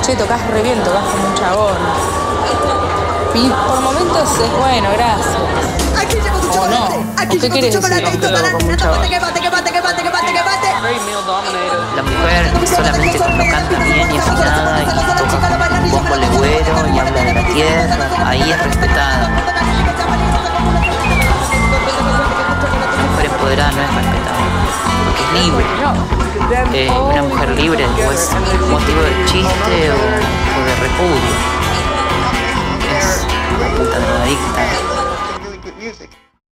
Che, tocas re bien, tocas como un chabón. Y por momentos es bueno, gracias. O no. ¿O qué querés decir con que toco como un chabón? La mujer solamente cuando canta bien y afinada y toca con un bombo legüero y habla de la tierra, ahí es respetada. La mujer empoderada no es respetada, porque es libre. Una mujer libre después motivo de chiste o de repudio. Es una puta drogadicta.